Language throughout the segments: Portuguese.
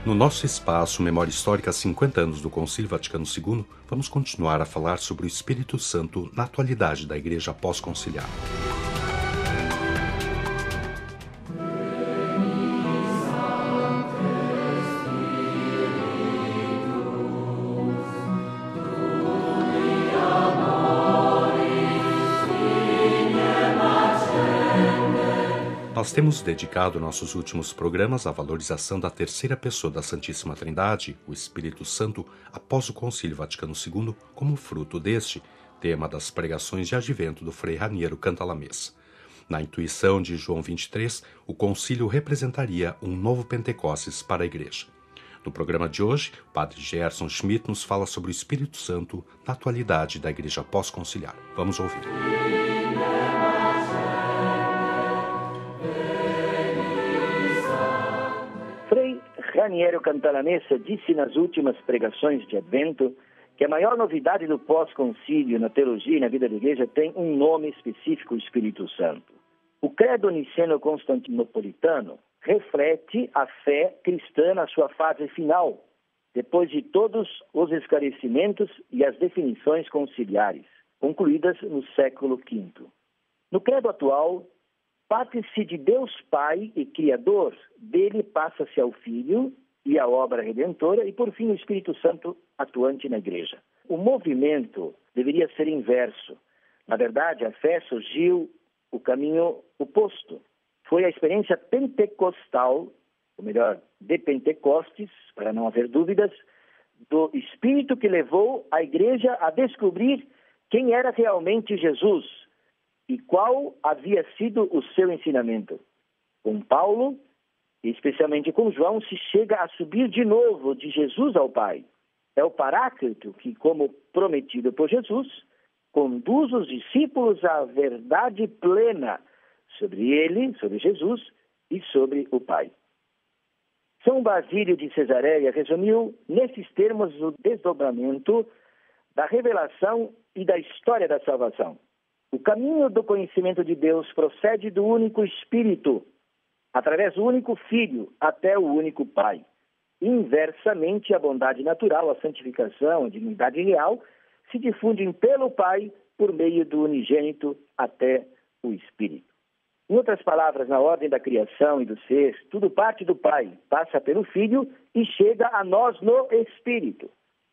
No nosso espaço Memória Histórica 50 anos do Concílio Vaticano II, vamos continuar a falar sobre o Espírito Santo na atualidade da Igreja pós-conciliar. Nós temos dedicado nossos últimos programas à valorização da terceira pessoa da Santíssima Trindade, o Espírito Santo, após o Concílio Vaticano II, como fruto deste, tema das pregações de advento do Frei Raniero Cantalamessa. Na intuição de João 23, o concílio representaria um novo Pentecostes para a Igreja. No programa de hoje, o padre Gerson Schmidt nos fala sobre o Espírito Santo na atualidade da Igreja pós-conciliar. Vamos ouvir. Frei Raniero Cantalamessa disse nas últimas pregações de Advento que a maior novidade do pós-concílio na teologia e na vida da Igreja tem um nome específico, o Espírito Santo. O credo niceno-constantinopolitano reflete a fé cristã na sua fase final, depois de todos os esclarecimentos e as definições conciliares, concluídas no século V. No credo atual, parte-se de Deus Pai e Criador, dele passa-se ao Filho e à obra redentora e, por fim, o Espírito Santo atuante na Igreja. O movimento deveria ser inverso. Na verdade, a fé surgiu o caminho oposto. Foi a experiência pentecostal, ou melhor, de Pentecostes, para não haver dúvidas, do Espírito que levou a Igreja a descobrir quem era realmente Jesus e qual havia sido o seu ensinamento. Com Paulo, e especialmente com João, se chega a subir de novo de Jesus ao Pai. É o Paráclito que, como prometido por Jesus, conduz os discípulos à verdade plena sobre ele, sobre Jesus e sobre o Pai. São Basílio de Cesareia resumiu nesses termos o desdobramento da revelação e da história da salvação. O caminho do conhecimento de Deus procede do único Espírito, através do único Filho, até o único Pai. Inversamente, a bondade natural, a santificação, a dignidade real, se difundem pelo Pai por meio do unigênito até o Espírito. Em outras palavras, na ordem da criação e do ser, tudo parte do Pai, passa pelo Filho e chega a nós no Espírito.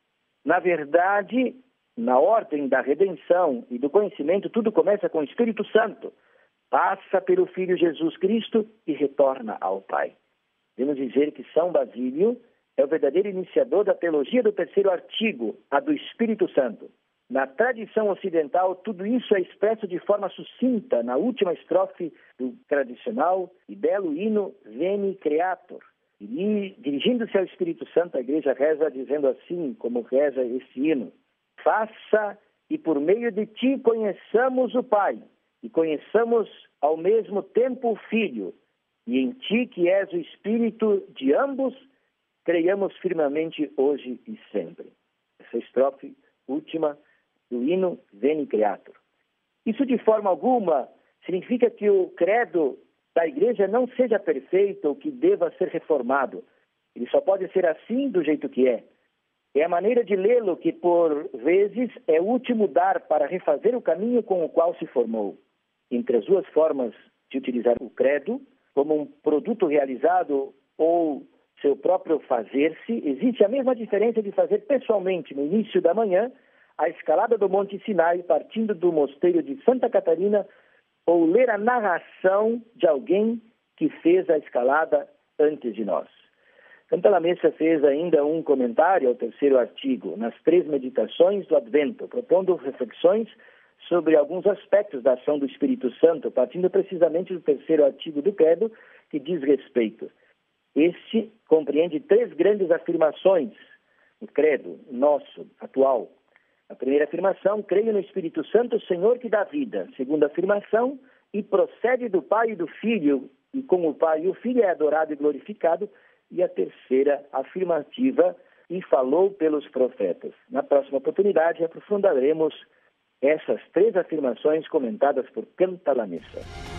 Na verdade, na ordem da redenção e do conhecimento, tudo começa com o Espírito Santo. Passa pelo Filho Jesus Cristo e retorna ao Pai. Devemos dizer que São Basílio é o verdadeiro iniciador da teologia do terceiro artigo, a do Espírito Santo. Na tradição ocidental, tudo isso é expresso de forma sucinta na última estrofe do tradicional e belo hino Veni Creator. E, dirigindo-se ao Espírito Santo, a Igreja reza dizendo assim, como reza esse hino: faça e por meio de ti conheçamos o Pai, e conheçamos ao mesmo tempo o Filho, e em ti que és o Espírito de ambos, creiamos firmemente hoje e sempre. Essa estrofe última do hino Veni Creator. Isso de forma alguma significa que o credo da Igreja não seja perfeito ou que deva ser reformado. Ele só pode ser assim do jeito que é. É a maneira de lê-lo que, por vezes, é útil mudar para refazer o caminho com o qual se formou. Entre as duas formas de utilizar o credo, como um produto realizado ou seu próprio fazer-se, existe a mesma diferença de fazer pessoalmente, no início da manhã, a escalada do Monte Sinai, partindo do mosteiro de Santa Catarina, ou ler a narração de alguém que fez a escalada antes de nós. Cantalamessa fez ainda um comentário ao terceiro artigo, nas 3 meditações do Advento, propondo reflexões sobre alguns aspectos da ação do Espírito Santo, partindo precisamente do terceiro artigo do credo, que diz respeito. Este compreende 3 grandes afirmações no credo nosso, atual. A primeira afirmação, creio no Espírito Santo, Senhor que dá vida. Segunda afirmação, e procede do Pai e do Filho, e com o Pai e o Filho é adorado e glorificado. E a terceira afirmativa, e falou pelos profetas. Na próxima oportunidade, aprofundaremos essas 3 afirmações comentadas por Cantalamessa.